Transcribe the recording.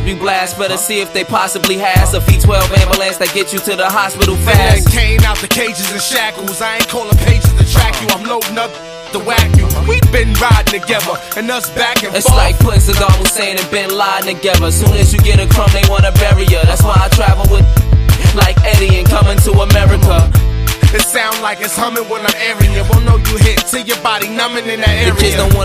you blast. Better see if they possibly has a V12 ambulance that get you to the hospital fast. Then came out the cages and shackles. I ain't calling pages to track you. I'm loading up the whack you. We been riding together, and us back and It's forth. like putting Saddam Hussein and Bin Laden together. Soon as you get a crumb, they wanna bury ya. That's why I travel with like Eddie and coming to America. It sound like it's humming when I'm airing you. Won't know you hit till your body numbing in that area. The kids don't wanna